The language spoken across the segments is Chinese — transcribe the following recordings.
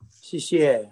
谢谢。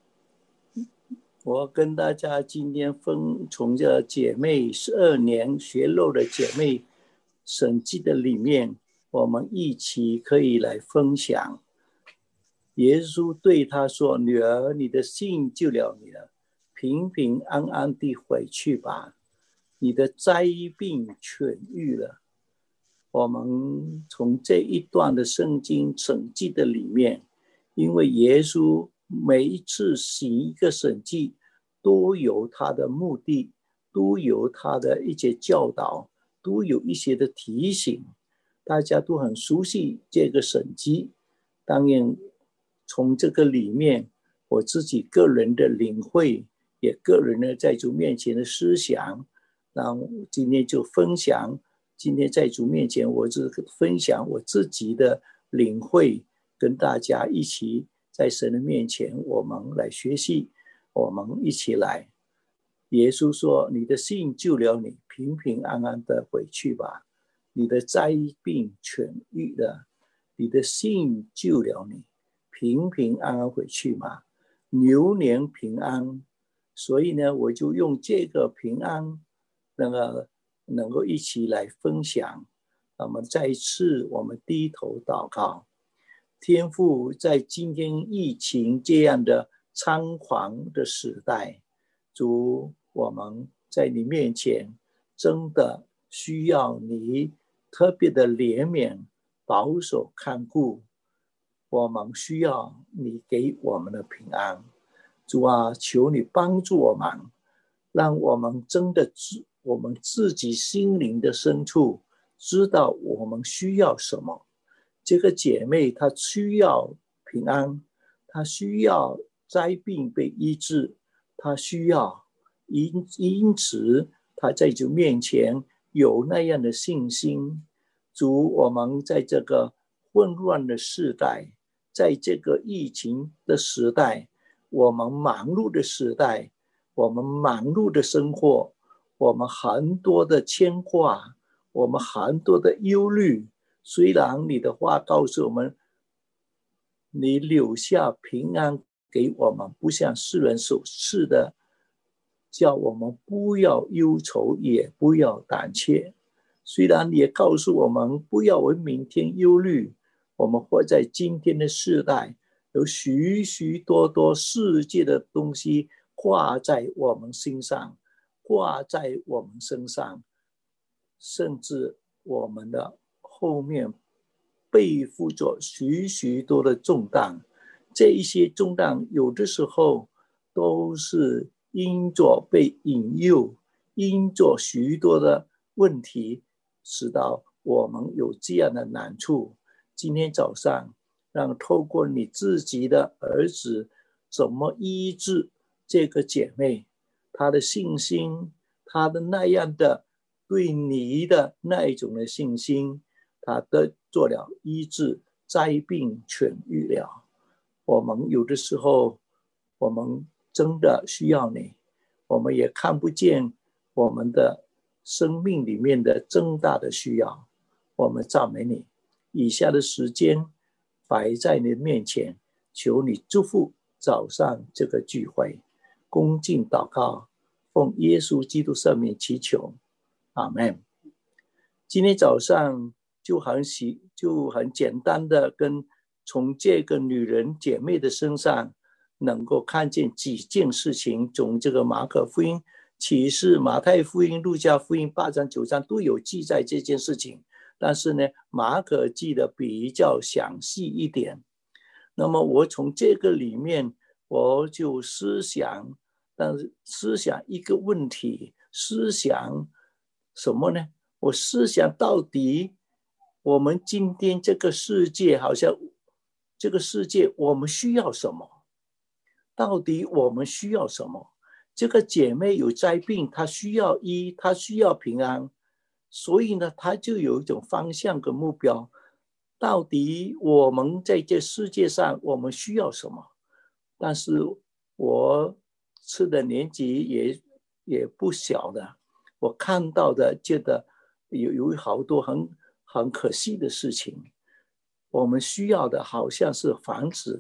我跟大家今天从这姐妹12年学肉的姐妹审计的里面，我们一起可以来分享。耶稣对她说：女儿，你的信救了你了，平平安安地回去吧，你的灾病痊愈了。我们从这一段的圣经审计的里面，因为耶稣每一次行一个审计都有他的目的，都有他的一些教导，都有一些的提醒，大家都很熟悉这个审计。当然从这个里面我自己个人的领会，也个人的在主面前的思想，那今天就分享。今天在主面前，我只分享我自己的领会，跟大家一起在神的面前，我们来学习，我们一起来。耶稣说：你的信救了你，平平安安的回去吧，你的灾病痊愈了，你的信救了你，平平安安回去嘛，牛年平安。所以呢，我就用这个平安能够一起来分享。那么再一次我们低头祷告。天父，在今天疫情这样的猖狂的时代，主，我们在你面前真的需要你特别的怜悯，保守看顾，我们需要你给我们的平安。主啊，求你帮助我们，让我们真的我们自己心灵的深处知道我们需要什么。这个姐妹她需要平安，她需要灾病被医治，她需要因此她在主面前有那样的信心。主，我们在这个混乱的时代，在这个疫情的时代，我们忙碌的时代，我们忙碌的生活，我们很多的牵挂，我们很多的忧虑。虽然你的话告诉我们，你留下平安给我们，不像世人所赐的，叫我们不要忧愁，也不要胆怯。虽然你也告诉我们不要为明天忧虑，我们活在今天的世代，有许许多多世界的东西挂在我们身上，挂在我们身上，甚至我们的后面背负着许许多的重担。这一些重担有的时候都是因着被引诱，因着许多的问题，使到我们有这样的难处。今天早上让透过你自己的儿子怎么医治这个姐妹，她的信心，她的那样的对你的那一种的信心，她的做了医治，灾病痊愈了。我们有的时候我们真的需要你，我们也看不见我们的生命里面的重大的需要，我们赞美你。以下的时间摆在你面前，求你祝福早上这个聚会，恭敬祷告，奉耶稣基督圣名祈求，阿们。今天早上就很简单的跟从这个女人姐妹的身上能够看见几件事情，从这个马可福音、启示、马太福音、路加福音8章9章都有记载这件事情，但是呢，马可记得比较详细一点。那么我从这个里面我就思想一个问题，思想什么呢？我思想到底我们今天这个世界，好像这个世界我们需要什么？到底我们需要什么？这个姐妹有灾病，她需要医，她需要平安，所以呢，她就有一种方向跟目标。到底我们在这世界上我们需要什么？但是我吃的年纪也不小了，我看到的觉得有好多很可惜的事情。我们需要的好像是房子，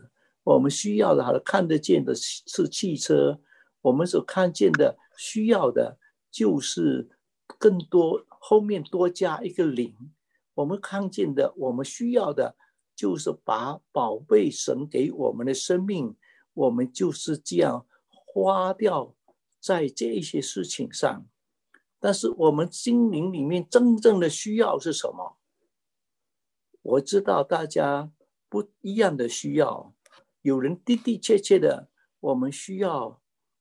我们需要的好看得见的是汽车，我们所看见的需要的就是更多，后面多加一个零。我们看见的我们需要的就是把宝贝神给我们的生命，我们就是这样花掉在这一些事情上。但是我们心灵里面真正的需要是什么？我知道大家不一样的需要，有人的的确确的，我们需要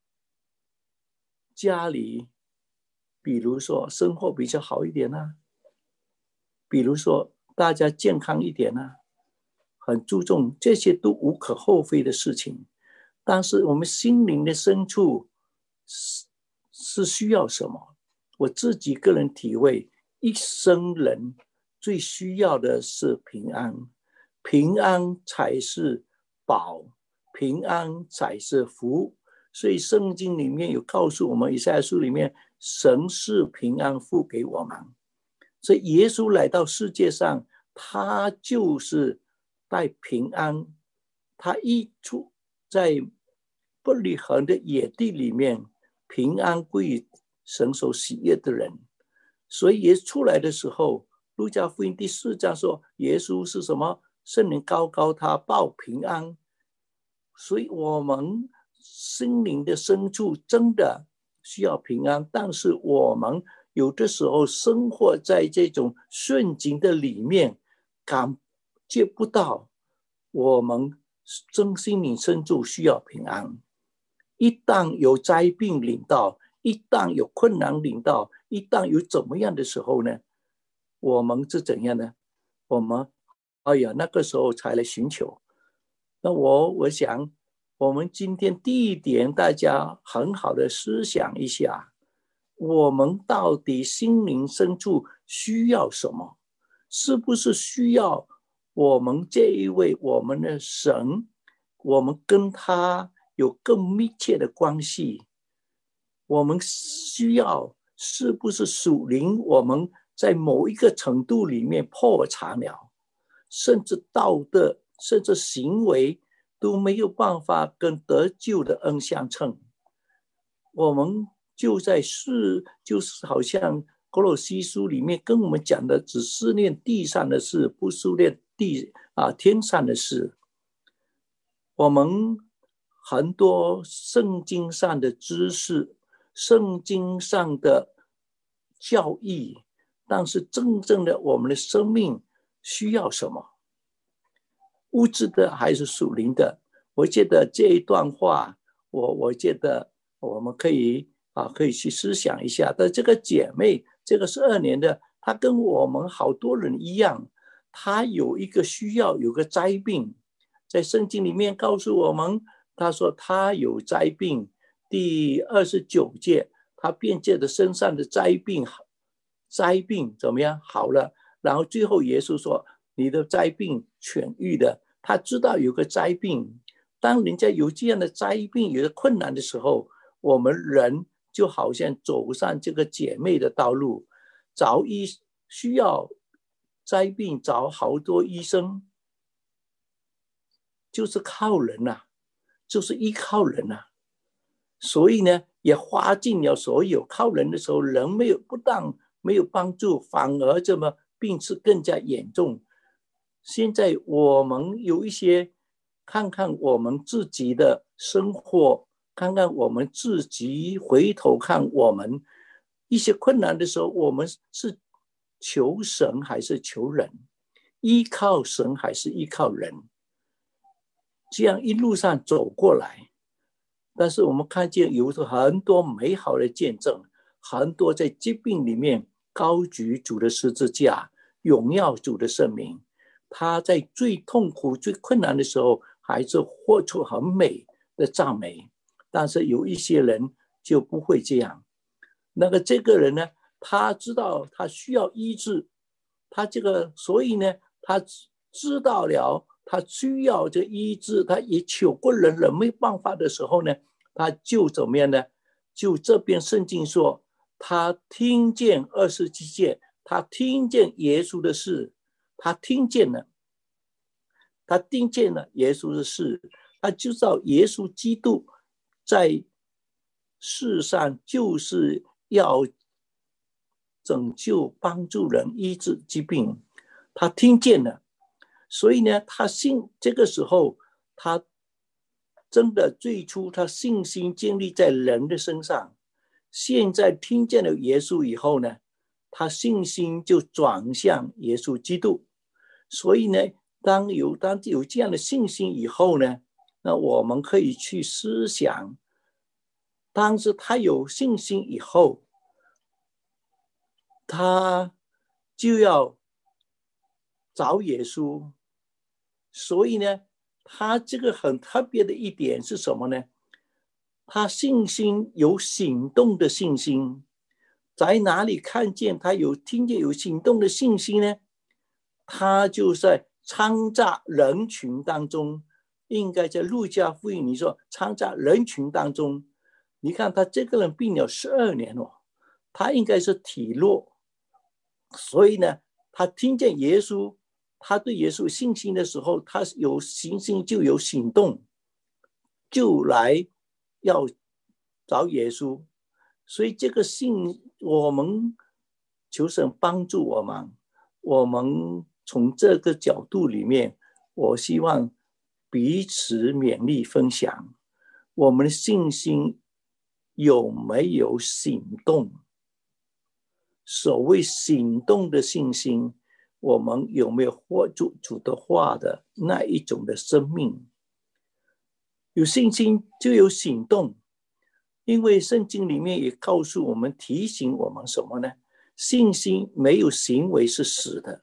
家里，比如说生活比较好一点啊，比如说大家健康一点啊，很注重，这些都无可厚非的事情。但是我们心灵的深处是需要什么？我自己个人体会，一生人最需要的是平安，平安才是宝，平安才是福。所以圣经里面有告诉我们，以赛亚书里面，神是平安付给我们。所以耶稣来到世界上，他就是带平安。他一出在伯利恒的野地里面，平安归神所喜悦的人。所以耶稣出来的时候，路加福音第4章说，耶稣是什么？圣灵高高他报平安。所以我们心灵的深处真的需要平安，但是我们有的时候生活在这种顺境的里面，感觉不到我们真心灵深处需要平安。一旦有灾病临到，一旦有困难临到，一旦有怎么样的时候呢，我们是怎样呢？我们那个时候才来寻求。那我想我们今天第一点，大家很好的思想一下，我们到底心灵深处需要什么？是不是需要我们这一位我们的神，我们跟他有更密切的关系？我们需要是不是属灵我们在某一个程度里面破产了，甚至道德甚至行为都没有办法跟得救的恩相称？我们就是好像哥罗西书里面跟我们讲的，只思念地上的事，不思念天上的事。我们很多圣经上的知识，圣经上的教义，但是真正的我们的生命需要什么？物质的还是属灵的？我觉得这一段话，我觉得我们可以去思想一下。但这个姐妹，这个12年的，她跟我们好多人一样，她有一个需要，有个灾病，在圣经里面告诉我们，她说她有灾病。第29节，她便借着身上的灾病怎么样好了？然后最后耶稣说，你的灾病痊愈的。他知道有个灾病，当人家有这样的灾病，有的困难的时候，我们人就好像走上这个姐妹的道路，需要灾病找好多医生，就是靠人啊，就是依靠人啊。所以呢，也花尽了所有，靠人的时候，人不但没有帮助，反而这么病势更加严重。现在我们有一些，看看我们自己的生活，看看我们自己，回头看我们一些困难的时候，我们是求神还是求人？依靠神还是依靠人？这样一路上走过来，但是我们看见有很多美好的见证，很多在疾病里面高举主的十字架，荣耀主的圣名。他在最痛苦最困难的时候还是活出很美的赞美。但是有一些人就不会这样，这个人呢，他知道他需要医治，所以呢，他知道了他需要这医治，他也求过人没办法的时候呢，他就怎么样呢？就这边圣经说，他听见27节，他听见耶稣的事，他听见了耶稣的事， 他就知道耶稣基督在世上就是要拯救帮助人医治疾病，他听见了，所以呢他信，这个时候他真的最初他信心建立在人的身上，现在听见了耶稣以后呢，他信心就转向耶稣基督。所以呢当有这样的信心以后呢，那我们可以去思想，当时他有信心以后，他就要找耶稣。所以呢他这个很特别的一点是什么呢？他信心有行动的信心。在哪里看见他有听见有行动的信心呢？他就在掺杂人群当中，应该在路加福音你说掺杂人群当中。你看他这个人病了12年哦，他应该是体弱，所以呢他听见耶稣，他对耶稣信心的时候，他有信心就有行动，就来要找耶稣。所以这个信，我们求神帮助我们，我们从这个角度里面，我希望彼此勉励分享，我们的信心有没有行动？所谓行动的信心，我们有没有活出主的话的那一种的生命？有信心就有行动，因为圣经里面也告诉我们，提醒我们什么呢？信心没有行为是死的。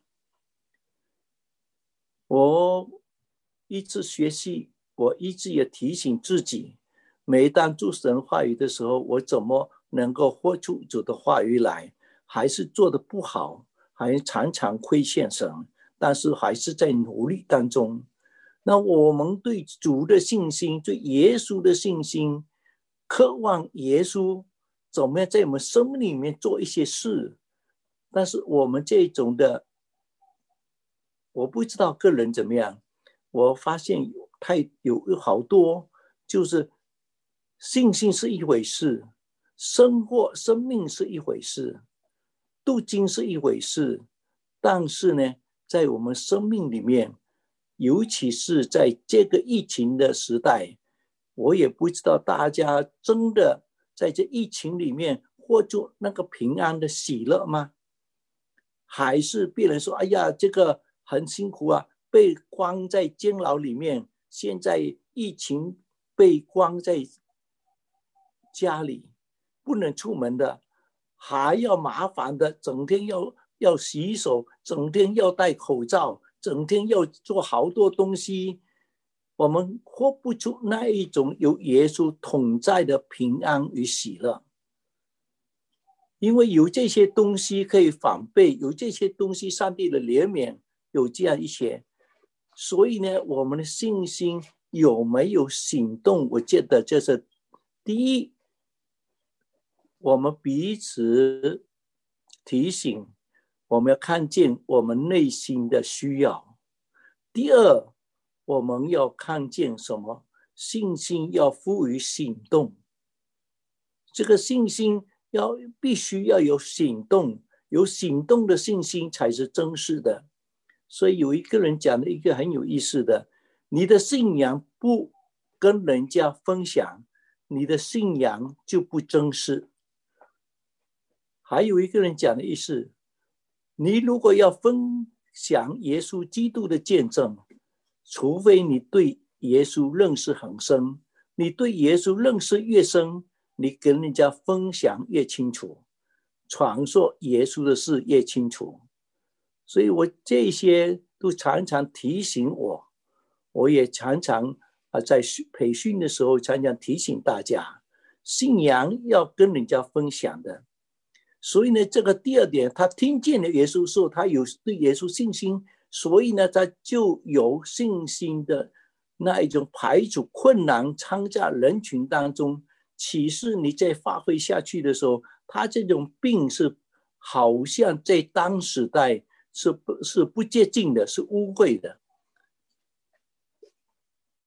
我一直学习，我一直也提醒自己，每当读神话语的时候，我怎么能够活出主的话语来？还是做得不好，还常常亏欠神，但是还是在努力当中。那我们对主的信心，对耶稣的信心，渴望耶稣怎么样在我们生命里面做一些事。但是我们这种的，我不知道个人怎么样，我发现有好多，就是信心是一回事，生命是一回事，读经是一回事，但是呢在我们生命里面，尤其是在这个疫情的时代，我也不知道大家真的在这疫情里面获出那个平安的喜乐吗？还是别人说，哎呀，这个很辛苦啊，被关在监牢里面，现在疫情被关在家里，不能出门的，还要麻烦的，整天要洗手，整天要戴口罩，整天要做好多东西，我们活不出那一种有耶稣同在的平安与喜乐。因为有这些东西可以防备，有这些东西上帝的怜悯，有这样一些，所以呢我们的信心有没有行动，我觉得这是第一，我们彼此提醒，我们要看见我们内心的需要。第二，我们要看见什么？信心要赋予行动，这个信心必须要有行动，有行动的信心才是真实的。所以有一个人讲的一个很有意思的，你的信仰不跟人家分享，你的信仰就不真实。还有一个人讲的意思，你如果要分享耶稣基督的见证，除非你对耶稣认识很深，你对耶稣认识越深，你跟人家分享越清楚，传说耶稣的事越清楚。所以我这些都常常提醒我，我也常常在培训的时候常常提醒大家，信仰要跟人家分享的。所以呢这个第二点，他听见了耶稣说他有对耶稣信心，所以呢他就有信心的那一种排除困难，参加人群当中。其实你再发挥下去的时候，他这种病是好像在当时代是不洁净的，是污秽的。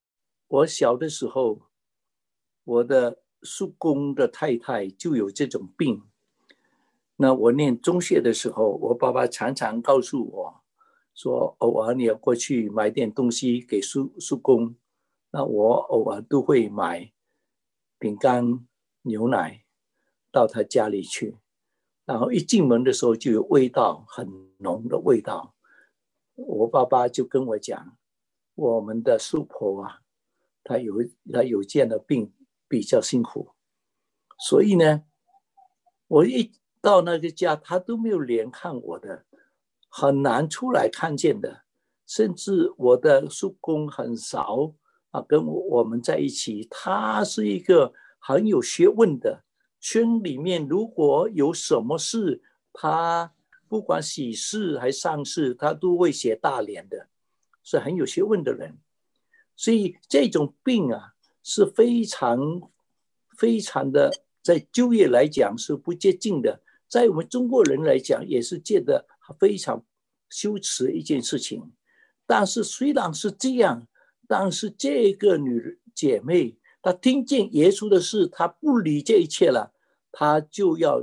我小的时候，我的叔公的太太就有这种病。那我念中学的时候，我爸爸常常告诉我说，偶尔你要过去买点东西给叔公。那我偶尔都会买饼干、牛奶到他家里去，然后一进门的时候就有味道，很浓的味道。我爸爸就跟我讲，我们的叔婆啊，她有这样的病，比较辛苦。所以呢，我一到那个家，他都没有脸看我的，很难出来看见的。甚至我的叔公很少跟我们在一起。他是一个很有学问的，村里面如果有什么事，他不管喜事还丧事，他都会写大联的，是很有学问的人。所以这种病啊，是非常非常的，在就业来讲是不接近的，在我们中国人来讲也是觉得非常羞耻一件事情。但是虽然是这样，但是这个女姐妹她听见耶稣的事，她不理这一切了，她就要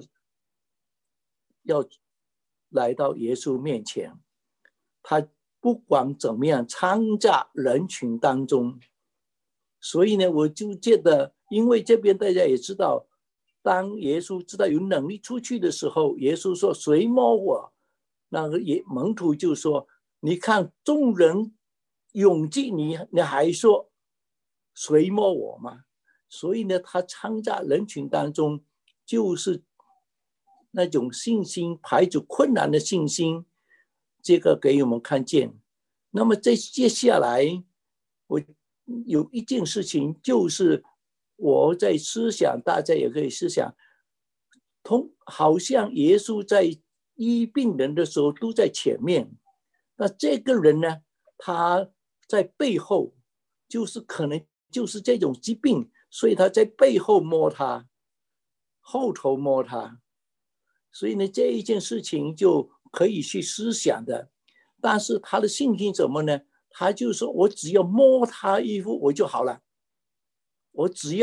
来到耶稣面前。她不管怎么样参加人群当中。所以呢，我就觉得，因为这边大家也知道，当耶稣知道有能力出去的时候，耶稣说谁摸我，那个门徒就说，你看众人拥挤，你还说谁摸我吗？所以呢，他参加人群当中，就是那种信心，排除困难的信心，这个给我们看见。那么在接下来，我有一件事情，就是我在思想，大家也可以思想，好像耶稣在医病人的时候都在前面，那这个人呢，他在背后，就是可能就是这种疾病，所以他在背后摸他，后头摸他。所以呢，这一件事情就可以去思想的。但是他的信心怎么呢？他就说，我只要摸他衣服我就好了，我只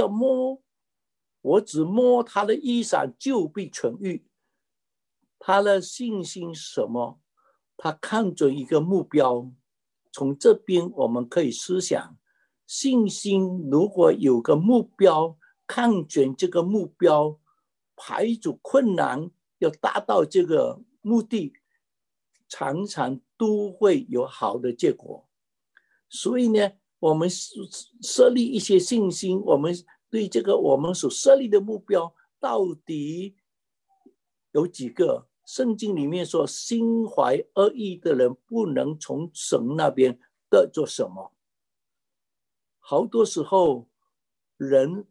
摸他的衣裳就必痊愈。他的信心是什么？他看准一个目标。从这边我们可以思想，信心如果有个目标，看准这个目标，排除困难，要达到这个目的，常常都会有好的结果。所以呢，我们设立一些信心，我们对这个我们所设立的目标到底有几个？圣经里面说，心怀恶意的人不能从神那边得做什么。好多时候人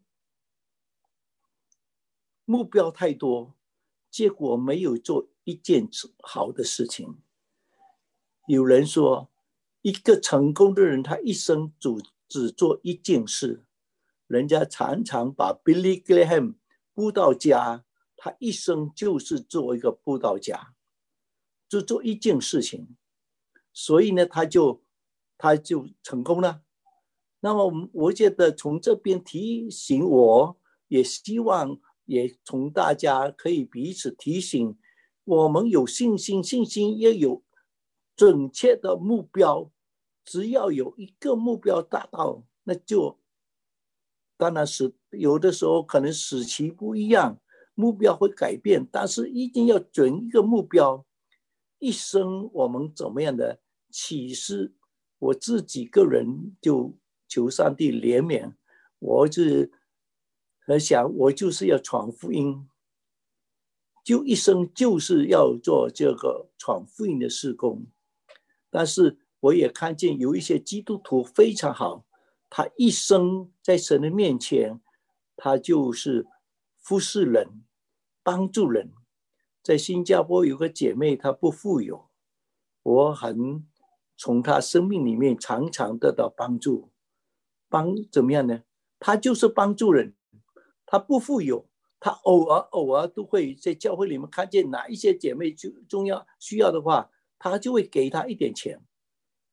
目标太多，结果没有做一件好的事情。有人说，一个成功的人，他一生只做一件事。人家常常把 Billy Graham 布道家，他一生就是做一个布道家，就做一件事情。所以呢，他就成功了。那么我觉得从这边提醒我，也希望也从大家可以彼此提醒，我们有信心，信心也有准确的目标。只要有一个目标达到，那就当然是有的时候可能时期不一样，目标会改变，但是一定要准一个目标。一生我们怎么样的启示，我自己个人就求上帝怜悯，我是很想我就是要传福音，就一生就是要做这个传福音的事工。但是我也看见有一些基督徒非常好，他一生在神的面前，他就是服侍人，帮助人。在新加坡有个姐妹，她不富有，我很从她生命里面常常得到帮助。怎么样呢？她就是帮助人，她不富有，她偶尔都会在教会里面看见哪一些姐妹需要的话，她就会给她一点钱。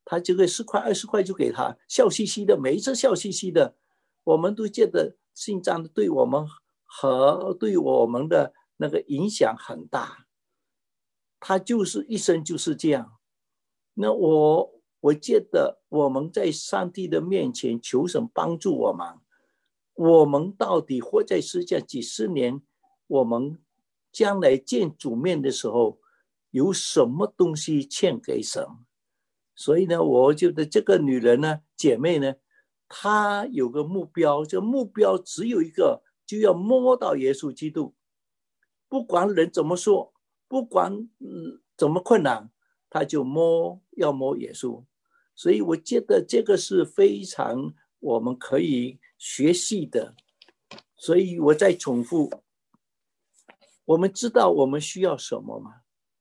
他就会10块20块就给他，笑嘻嘻的，每一次笑嘻嘻的，我们都觉得信藏对我们和对我们的那个影响很大。他就是一生就是这样。那我觉得我们在上帝的面前求神帮助我们，我们到底活在世界几十年，我们将来见主面的时候有什么东西欠给神。所以呢，我觉得这个女人呢，姐妹呢，她有个目标，这目标只有一个，就要摸到耶稣基督。不管人怎么说，不管怎么困难，她就要摸耶稣。所以我觉得这个是非常我们可以学习的。所以我再重复，我们知道我们需要什么吗？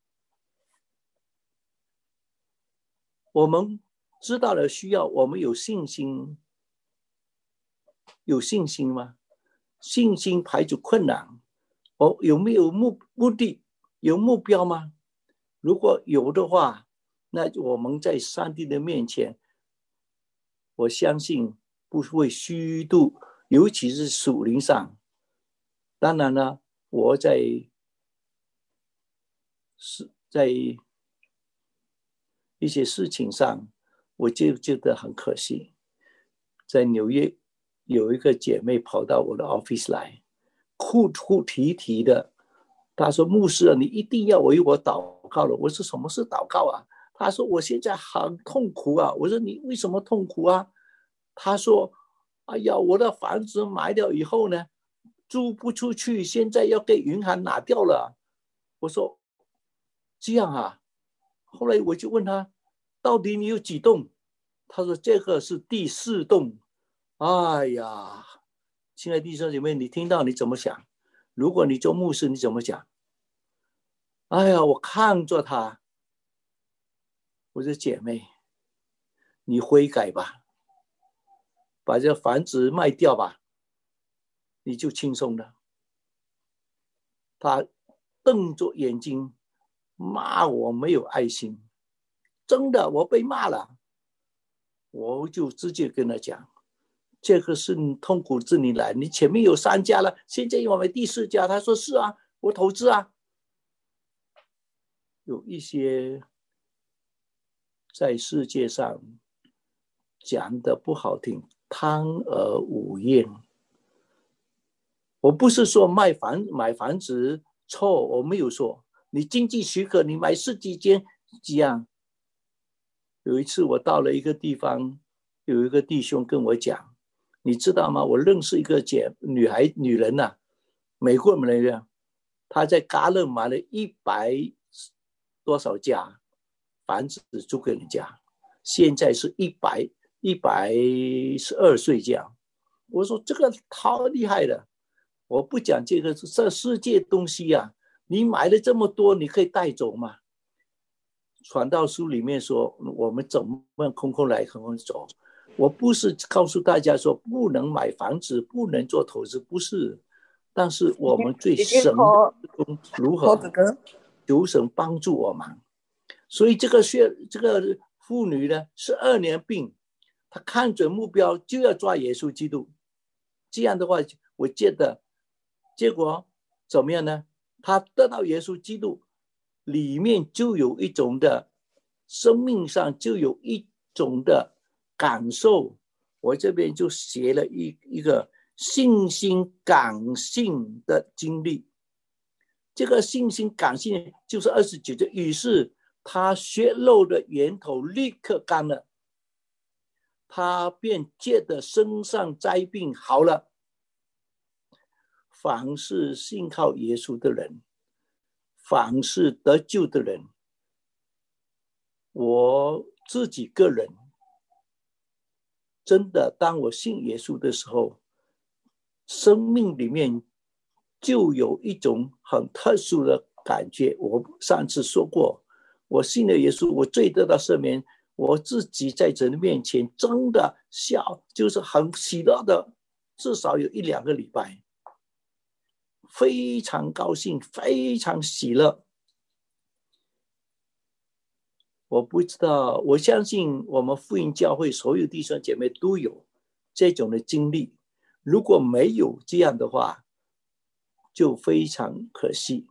我们知道了需要，我们有信心，有信心吗？信心排除困难。有没有目的？有目标吗？如果有的话，那我们在上帝的面前，我相信不会虚度，尤其是属灵上。当然了，我在一些事情上，我就觉得很可惜。在纽约有一个姐妹跑到我的 office 来，哭哭啼啼的，她说：“牧师，你一定要为我祷告了。”我说：“什么是祷告啊？”她说：“我现在很痛苦啊。”我说：“你为什么痛苦啊？”她说：“哎呀，我的房子买了以后呢，租不出去，现在要给银行拿掉了。”我说：“这样啊？”后来我就问她：“到底你有几栋？”她说：“这个是第4栋。”哎呀，亲爱的弟兄姐妹，你听到你怎么想？如果你做牧师，你怎么想？哎呀，我看着他，我说姐妹，你悔改吧，把这房子卖掉吧，你就轻松了。他瞪着眼睛骂我没有爱心，真的，我被骂了，我就直接跟他讲，这个是你痛苦自你来，你前面有3家了，现在我们第4家。他说是啊，我投资啊。有一些在世界上讲的不好听，贪而无厌。我不是说买房子错，我没有说。你经济许可，你买10几间这样。有一次我到了一个地方，有一个弟兄跟我讲，你知道吗？我认识一个女人啊，美国人，她在嘎勒买了100多少家房子租给人家，现在是112岁这样。我说这个好厉害的，我不讲这世界东西啊，你买了这么多，你可以带走吗？传道书里面说，我们怎么空空来空空走？我不是告诉大家说不能买房子，不能做投资，不是。但是我们对神如何求神帮助我们。所以这个妇女呢，12年病，她看准目标就要抓耶稣基督。这样的话，我觉得结果怎么样呢？她得到耶稣基督，里面就有一种的生命上就有一种的感受。我这边就写了一个信心感性的经历。这个信心感性就是29节，于是他血肉的源头立刻干了，他便借着身上灾病好了。凡是信靠耶稣的人，凡是得救的人，我自己个人真的，当我信耶稣的时候，生命里面就有一种很特殊的感觉。我上次说过，我信了耶稣，我罪得到赦免，我自己在神的面前真的笑，就是很喜乐的，至少有1-2个礼拜，非常高兴，非常喜乐。 我不知道，我相信我们福音教会所有弟兄姐妹都有这种的经历。如果没有这样的话，就非常可惜。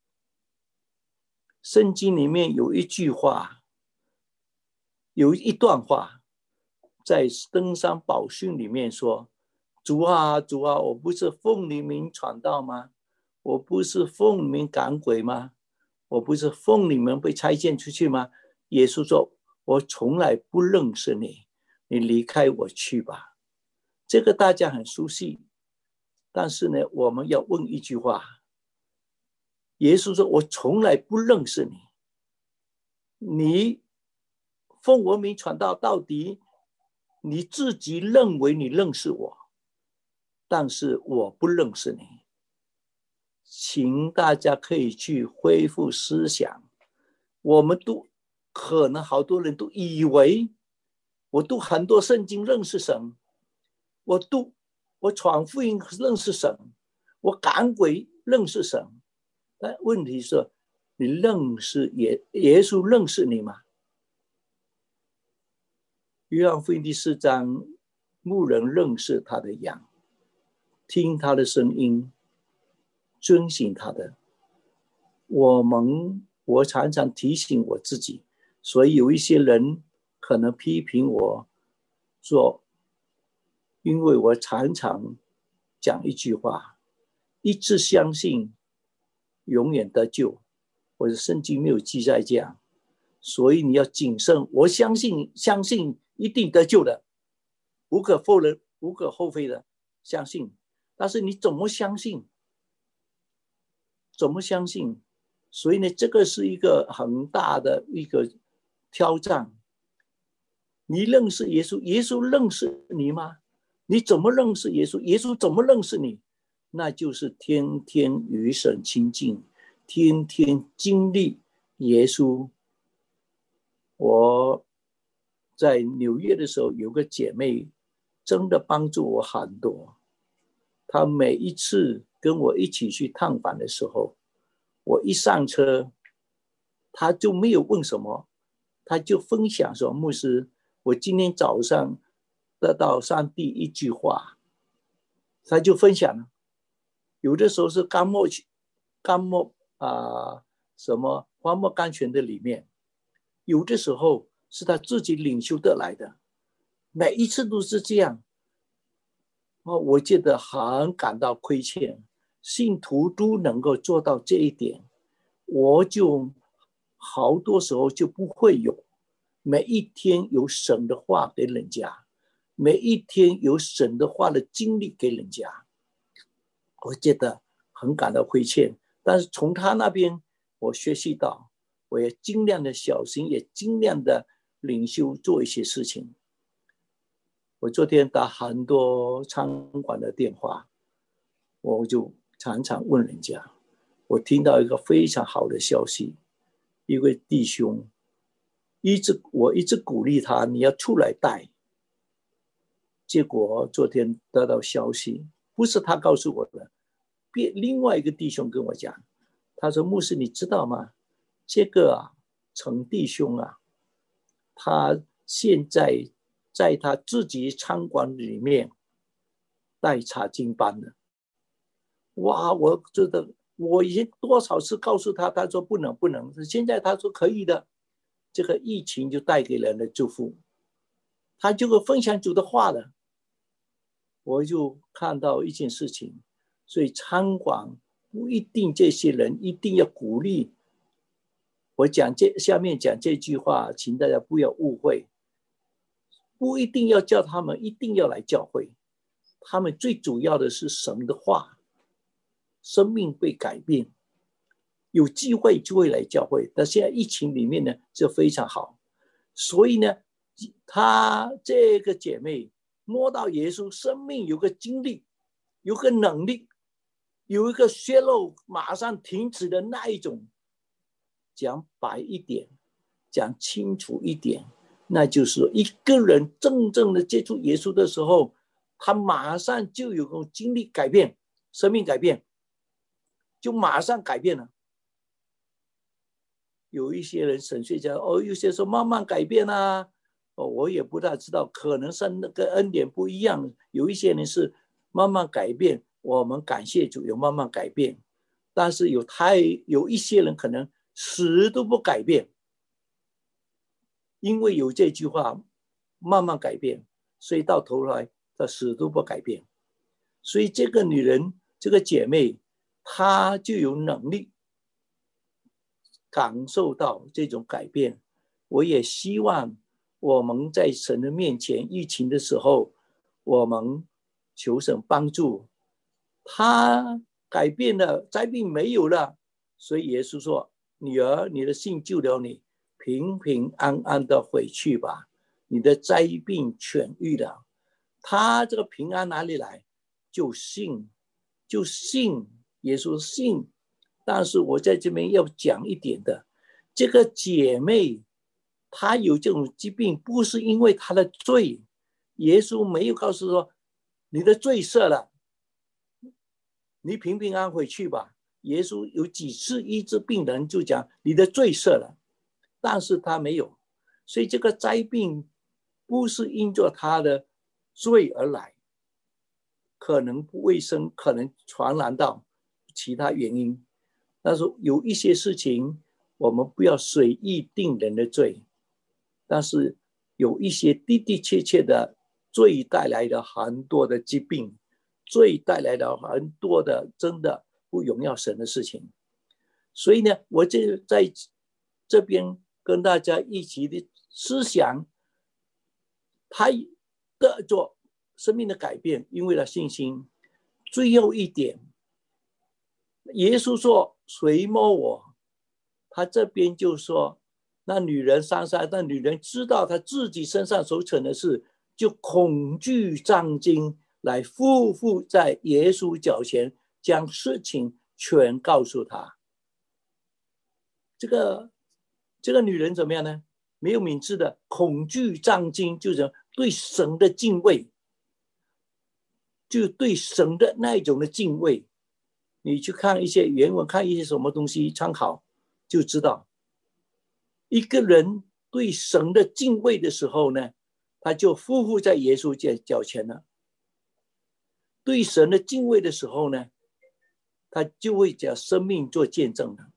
圣经里面有一句话，有一段话，在登山宝训里面说：主啊，主啊，我不是奉你名传道吗？我不是奉你名赶鬼吗？我不是奉你们被差遣出去吗？耶稣说：我从来不认识你，你离开我去吧。这个大家很熟悉，但是呢，我们要问一句话：耶稣说：我从来不认识你，你奉我名传道，到底你自己认为你认识我，但是我不认识你。请大家可以去恢复思想，我们都可能好多人都以为我读很多圣经认识神，我传福音认识神，我赶鬼认识神，但问题是你认识耶稣认识你吗？约翰福音第4章，牧人认识他的羊，听他的声音，遵行他的。我常常提醒我自己，所以有一些人可能批评我说，因为我常常讲一句话：一直相信永远得救，我的圣经没有记载这样，所以你要谨慎。我相信一定得救的，无可否认，无可厚非的相信，但是你怎么相信？所以呢，这个是一个很大的一个挑战。你认识耶稣，耶稣认识你吗？你怎么认识耶稣？耶稣怎么认识你？那就是天天与神亲近，天天经历耶稣。我在纽约的时候，有个姐妹真的帮助我很多。她每一次跟我一起去探访的时候，我一上车，他就没有问什么，他就分享说：牧师，我今天早上得到上帝一句话，他就分享了。有的时候是干木什么荒漠甘泉的里面，有的时候是他自己领袖得来的，每一次都是这样。我觉得很感到亏欠，信徒都能够做到这一点，我就好多时候就不会有每一天有神的话给人家，每一天有神的话的经历给人家，我觉得很感到亏欠。但是从他那边我学习到，我也尽量的小心，也尽量的领袖做一些事情。我昨天打很多餐馆的电话，我就常常问人家，我听到一个非常好的消息，一位弟兄我一直鼓励他，你要出来带。结果昨天得到消息，不是他告诉我的，另外一个弟兄跟我讲，他说：牧师你知道吗？这个陈弟兄他现在在他自己餐馆里面带查经班的。哇，我觉得我已经多少次告诉他，他说不能，现在他说可以的。这个疫情就带给人的祝福，他就会分享主的话了。我就看到一件事情，所以餐馆不一定这些人一定要鼓励。我下面讲这句话，请大家不要误会，不一定要叫他们一定要来教会，他们最主要的是神的话，生命被改变，有机会就会来教会。但现在疫情里面呢，就非常好，所以呢，他这个姐妹摸到耶稣，生命有个经历，有个能力，有一个血肉马上停止的那一种。讲白一点，讲清楚一点，那就是一个人真正的接触耶稣的时候，他马上就有个经历改变，生命改变，就马上改变了。 有一些人神学家有些说慢慢改变啊，我也不大知道，可能是那个恩典不一样。有一些人是慢慢改变，我们感谢主有慢慢改变，但是有一些人可能死都不改变，因为有这句话慢慢改变，所以到头来他死都不改变。所以这个女人，这个姐妹，她就有能力感受到这种改变。我也希望我们在神的面前，疫情的时候，我们求神帮助。她改变了，灾病没有了，所以耶稣说：女儿，你的信救了你，平平安安的回去吧，你的灾病痊愈了。她这个平安哪里来？就信耶稣信。但是我在这边要讲一点的，这个姐妹她有这种疾病，不是因为她的罪，耶稣没有告诉说你的罪赦了，你平平安回去吧。耶稣有几次医治病人就讲你的罪赦了，但是他没有，所以这个灾病不是因着他的罪而来，可能不卫生，可能传染到其他原因。但是有一些事情我们不要随意定人的罪，但是有一些的的确确的罪带来的很多的疾病，罪带来的很多的真的不荣耀神的事情。所以呢，我就在这边跟大家一起的思想，他的做生命的改变，因为了信心。最后一点，耶稣说谁摸我，他这边就说那女人33，那女人知道她自己身上所成的事，就恐惧战惊，来匍匐在耶稣脚前，将事情全告诉他。这个女人怎么样呢？没有敏智的恐惧战惊，就是对神的敬畏，就对神的那一种的敬畏。你去看一些原文，看一些什么东西参考，就知道一个人对神的敬畏的时候呢，他就匍匐在耶稣脚前了。对神的敬畏的时候呢，他就会将生命做见证了。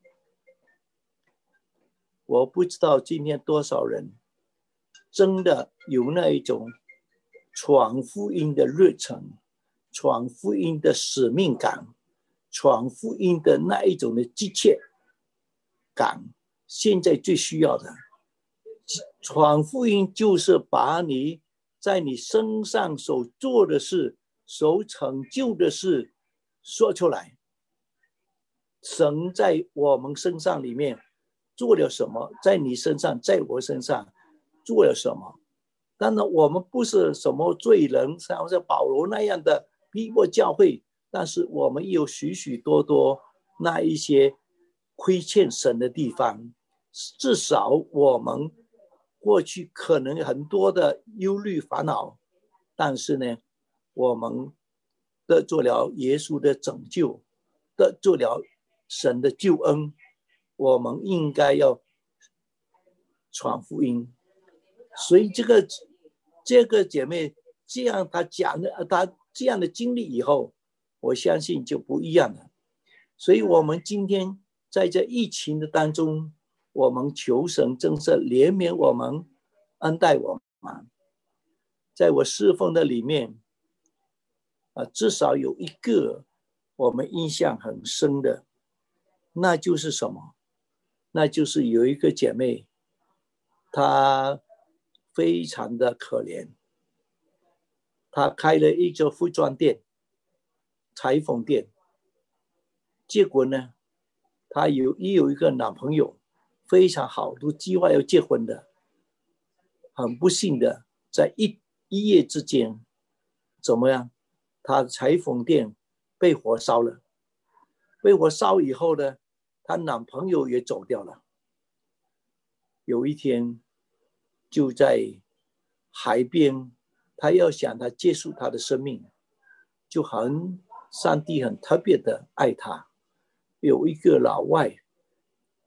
我不知道今天多少人真的有那一种传福音的热忱，传福音的使命感，传福音的那一种的急切感。现在最需要的传福音就是把你在你身上所做的事，所成就的事说出来。神在我们身上里面做了什么，在你身上，在我身上做了什么。当然我们不是什么罪人，像保罗那样的逼迫教会，但是我们有许许多多那一些亏欠神的地方。至少我们过去可能很多的忧虑烦恼，但是呢，我们得做了耶稣的拯救，得做了神的救恩，我们应该要传福音。所以这个姐妹这样她讲的，她这样的经历以后，我相信就不一样了。所以我们今天在这疫情的当中，我们求神真是怜悯我们，恩待我们。在我侍奉的里面至少有一个我们印象很深的，那就是什么？那就是有一个姐妹，她非常的可怜，她开了一个服装店、裁缝店，结果呢，她也有一个男朋友，非常好，都计划要结婚的。很不幸的，在一夜之间，怎么样？她的裁缝店被火烧了。被火烧以后呢，她男朋友也走掉了。有一天，就在海边，她要想她结束她的生命，就上帝很特别的爱她。有一个老外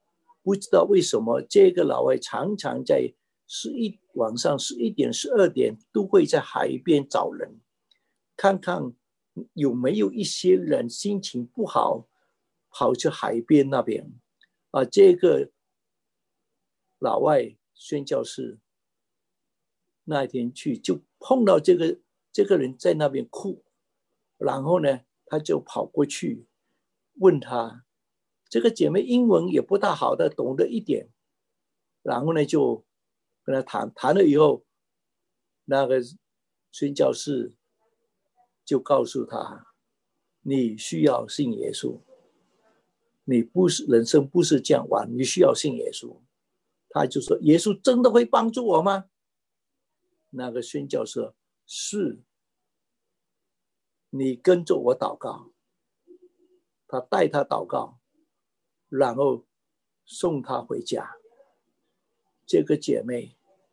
不知道为什么这个老外常常在晚上11点、12点都会在海边找人，看看有没有一些人心情不好，跑去海边那边。这个老外宣教士那一天去，就碰到这个人在那边哭，然后呢，他就跑过去问他，这个姐妹英文也不大好的，懂得一点，然后呢就跟他谈了以后，那个宣教士就告诉他，你需要信耶稣，你不是人生不是这样玩，你需要信耶稣。他就说，耶稣真的会帮助我吗？那个宣教士是，你跟着我祷告。他带他祷告，然后送他回家。这个姐妹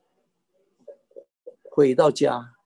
回到家，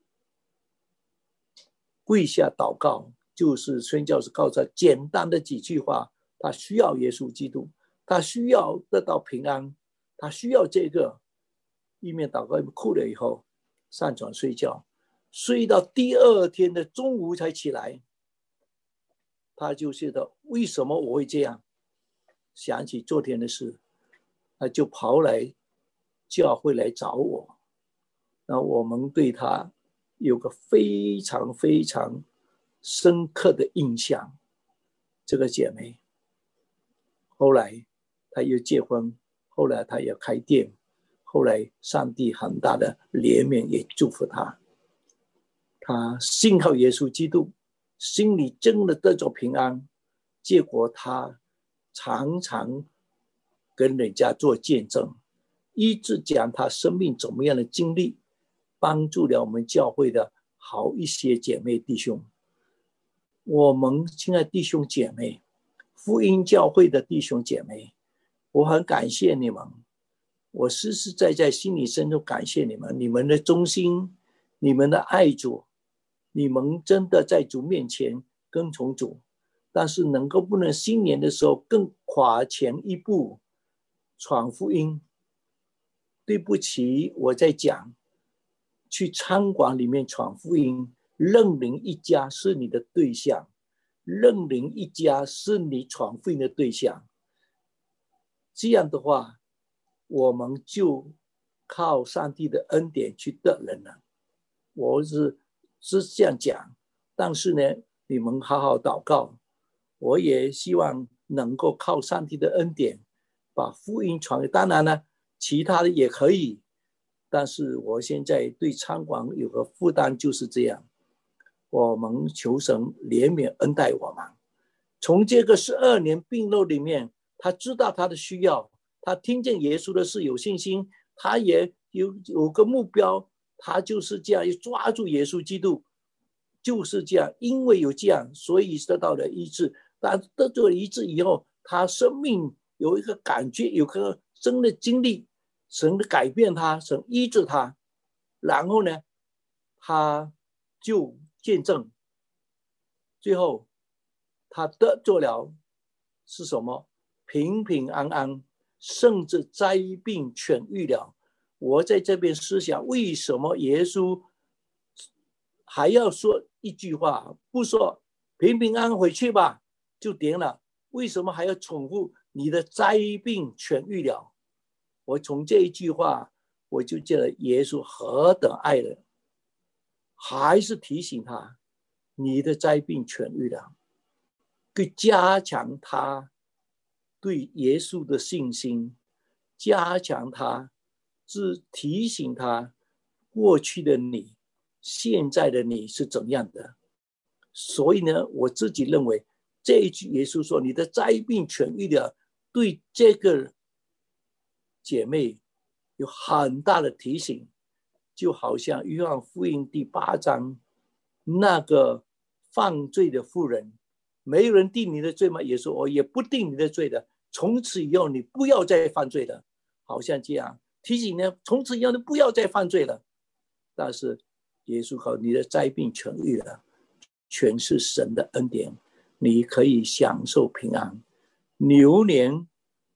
跪下祷告，就是宣教士告诉他简单的几句话，他需要耶稣基督，他需要得到平安，他需要这个。一面祷告一面哭了以后，上床睡觉，睡到第二天的中午才起来。他就觉得为什么我会这样，想起昨天的事，他就跑来教会来找我。那我们对他有个非常非常深刻的印象。这个姐妹后来她又结婚，后来她也开店，后来上帝很大的怜悯也祝福她，她信靠耶稣基督，心里真的得着平安。结果她常常跟人家做见证，一直讲她生命怎么样的经历，帮助了我们教会的好一些姐妹弟兄。我们亲爱的弟兄姐妹，福音教会的弟兄姐妹，我很感谢你们，我实实在在心里深处感谢你们，你们的忠心，你们的爱主，你们真的在主面前跟从主，但是不能新年的时候更跨前一步传福音。对不起，我在讲去餐馆里面传福音，认领一家是你的对象，认领一家是你传福音的对象。这样的话，我们就靠上帝的恩典去得人了。我是这样讲，但是呢，你们好好祷告，我也希望能够靠上帝的恩典把福音传给。当然呢，其他的也可以，但是我现在对餐馆有个负担，就是这样。我们求神怜悯恩待我们。从这个12年病路里面，他知道他的需要，他听见耶稣的事有信心，他也有个目标，他就是这样抓住耶稣基督，就是这样。因为有这样，所以得到了医治。但得到了医治以后，他生命有一个感觉，有个真的经历，神的改变他，神医治他，然后呢，他就见证，最后他得着了是什么？平平安安，甚至灾病痊愈了。我在这边思想，为什么耶稣还要说一句话，不说平平安安回去吧就点了，为什么还要重复你的灾病痊愈了？我从这一句话我就觉得耶稣何等爱人，还是提醒他你的灾病痊愈了，去加强他对耶稣的信心，加强他，提醒他过去的你，现在的你是怎样的。所以呢，我自己认为这一句耶稣说你的灾病痊愈了，对这个姐妹有很大的提醒。就好像约翰福音第8章那个犯罪的妇人，没有人定你的罪吗？耶稣说我也不定你的罪的，从此以后你不要再犯罪了。好像这样提醒呢，从此以后你不要再犯罪了。但是耶稣说你的灾病痊愈了，全是神的恩典，你可以享受平安。牛年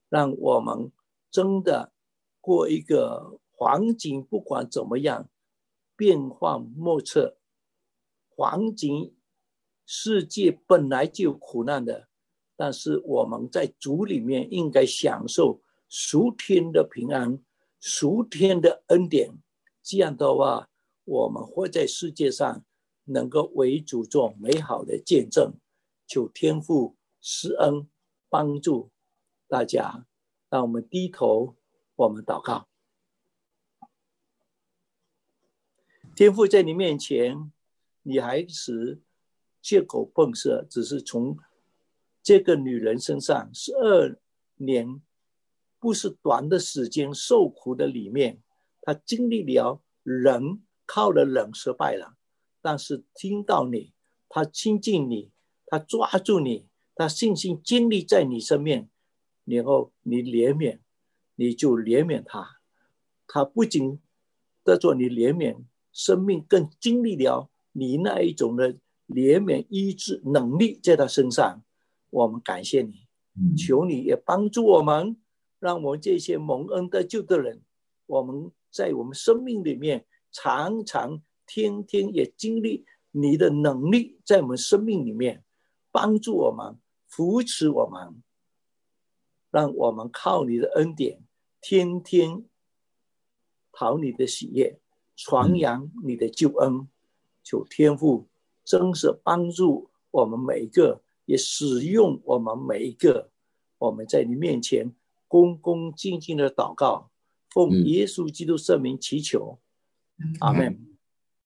让我们真的过一个环境不管怎么样变幻莫测，环境世界本来就有苦难的，但是我们在主里面应该享受属天的平安，属天的恩典。这样的话，我们活在世界上能够为主做美好的见证。求天父施恩帮助大家，让我们低头，我们祷告。天父，在你面前，你还是借口蹦射，只是从这个女人身上12年不是短的时间受苦的里面，她经历了人靠了人失败了，但是听到你，她亲近你，她抓住你，她信心建立在你身边，然后你怜悯，你就怜悯她，她不仅得着你怜悯，生命更经历了你那一种的怜悯医治能力在她身上。我们感谢你，求你也帮助我们，让我们这些蒙恩得救的人，我们在我们生命里面常常天天也经历你的能力在我们生命里面，帮助我们，扶持我们，让我们靠你的恩典天天讨你的喜悦，传扬你的救恩。求天父真是帮助我们每一个，也使用我们每一个。我们在你面前恭恭敬敬的祷告，奉耶稣基督圣名祈求，阿们。